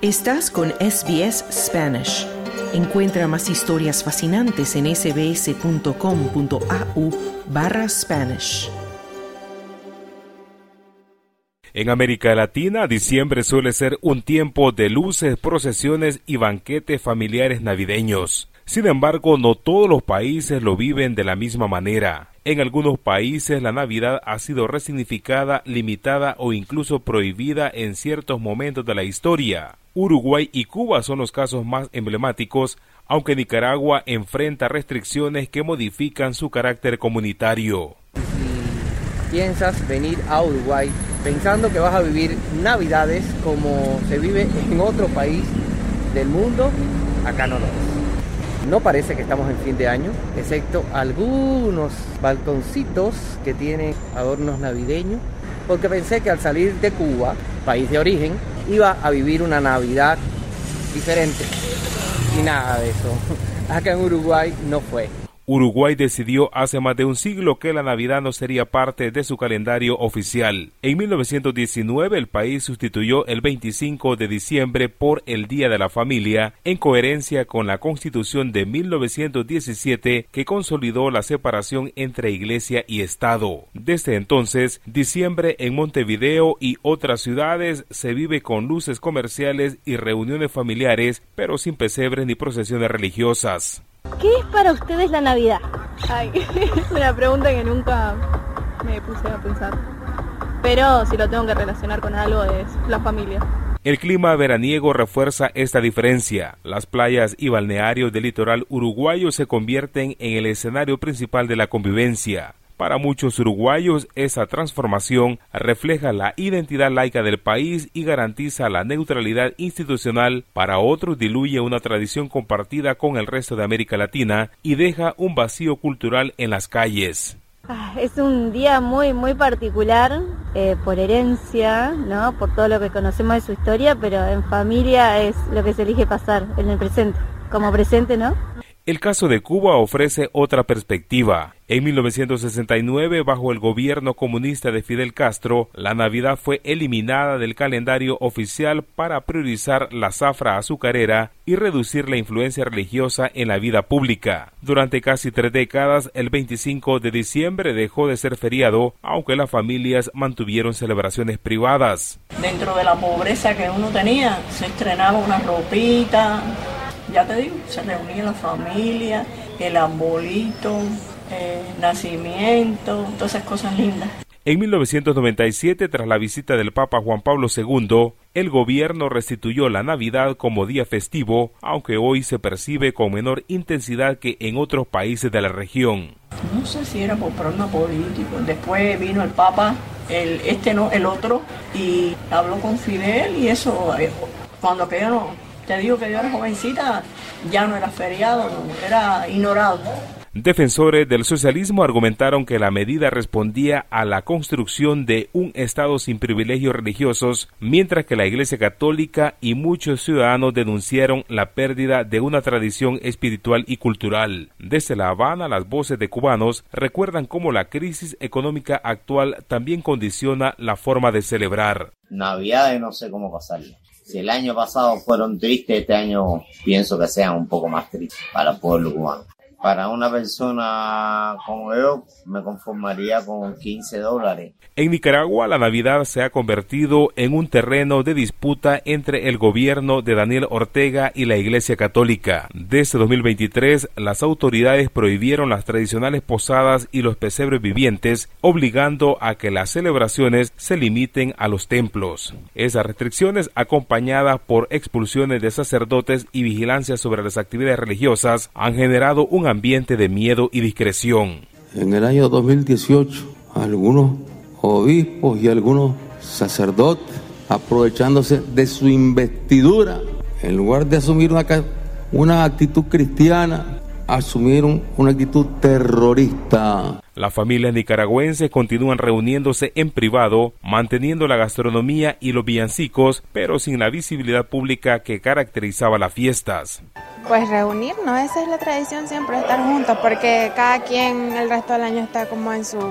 Estás con SBS Spanish. Encuentra más historias fascinantes en sbs.com.au/Spanish. En América Latina, diciembre suele ser un tiempo de luces, procesiones y banquetes familiares navideños. Sin embargo, no todos los países lo viven de la misma manera. En algunos países la Navidad ha sido resignificada, limitada o incluso prohibida en ciertos momentos de la historia. Uruguay y Cuba son los casos más emblemáticos, aunque Nicaragua enfrenta restricciones que modifican su carácter comunitario. Si piensas venir a Uruguay pensando que vas a vivir Navidades como se vive en otro país del mundo, acá no lo es. No parece que estamos en fin de año, excepto algunos balconcitos que tienen adornos navideños, porque pensé que al salir de Cuba, país de origen, iba a vivir una Navidad diferente. Y nada de eso. Acá en Uruguay no fue. Uruguay decidió hace más de un siglo que la Navidad no sería parte de su calendario oficial. En 1919 el país sustituyó el 25 de diciembre por el Día de la Familia, en coherencia con la Constitución de 1917 que consolidó la separación entre Iglesia y Estado. Desde entonces, diciembre en Montevideo y otras ciudades se vive con luces comerciales y reuniones familiares, pero sin pesebres ni procesiones religiosas. ¿Qué es para ustedes la Navidad? Ay, es una pregunta que nunca me puse a pensar. Pero si lo tengo que relacionar con algo es la familia. El clima veraniego refuerza esta diferencia. Las playas y balnearios del litoral uruguayo se convierten en el escenario principal de la convivencia. Para muchos uruguayos, esa transformación refleja la identidad laica del país y garantiza la neutralidad institucional. Para otros, diluye una tradición compartida con el resto de América Latina y deja un vacío cultural en las calles. Es un día muy particular, por herencia, ¿no? Por todo lo que conocemos de su historia, pero en familia es lo que se elige pasar en el presente, como presente, ¿no? El caso de Cuba ofrece otra perspectiva. En 1969, bajo el gobierno comunista de Fidel Castro, la Navidad fue eliminada del calendario oficial para priorizar la zafra azucarera y reducir la influencia religiosa en la vida pública. Durante casi 3 décadas, el 25 de diciembre dejó de ser feriado, aunque las familias mantuvieron celebraciones privadas. Dentro de la pobreza que uno tenía, se estrenaba una ropita. Ya te digo, se reunía la familia, el arbolito, nacimiento, todas esas cosas lindas. En 1997, tras la visita del Papa Juan Pablo II, el gobierno restituyó la Navidad como día festivo, aunque hoy se percibe con menor intensidad que en otros países de la región. No sé si era por problema político. Después vino el Papa, el otro, y habló con Fidel y eso, cuando que yo no... Te digo que yo era jovencita, ya no era feriado, era ignorado. Defensores del socialismo argumentaron que la medida respondía a la construcción de un Estado sin privilegios religiosos, mientras que la Iglesia Católica y muchos ciudadanos denunciaron la pérdida de una tradición espiritual y cultural. Desde La Habana, las voces de cubanos recuerdan cómo la crisis económica actual también condiciona la forma de celebrar. Navidades no sé cómo pasarla. Si el año pasado fueron tristes, este año pienso que sean un poco más tristes para el pueblo cubano. Para una persona como yo, me conformaría con $15. En Nicaragua, la Navidad se ha convertido en un terreno de disputa entre el gobierno de Daniel Ortega y la Iglesia Católica. Desde 2023, las autoridades prohibieron las tradicionales posadas y los pesebres vivientes, obligando a que las celebraciones se limiten a los templos. Esas restricciones, acompañadas por expulsiones de sacerdotes y vigilancia sobre las actividades religiosas, han generado un ambiente de miedo y discreción. En el año 2018, algunos obispos y algunos sacerdotes, aprovechándose de su investidura, en lugar de asumir una actitud cristiana, asumieron una actitud terrorista. Las familias nicaragüenses continúan reuniéndose en privado, manteniendo la gastronomía y los villancicos, pero sin la visibilidad pública que caracterizaba las fiestas. Pues reunirnos, esa es la tradición siempre, estar juntos, porque cada quien el resto del año está como en sus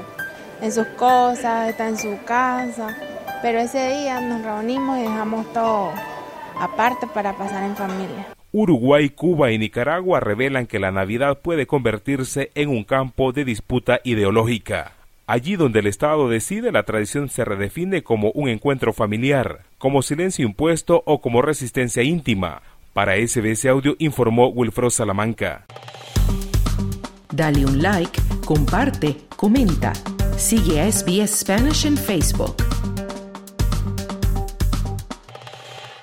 cosas, está en su casa, pero ese día nos reunimos y dejamos todo aparte para pasar en familia. Uruguay, Cuba y Nicaragua revelan que la Navidad puede convertirse en un campo de disputa ideológica. Allí donde el Estado decide, la tradición se redefine como un encuentro familiar, como silencio impuesto o como resistencia íntima. Para SBS Audio informó Wilfredo Salamanca. Dale un like, comparte, comenta. Sigue a SBS Spanish en Facebook.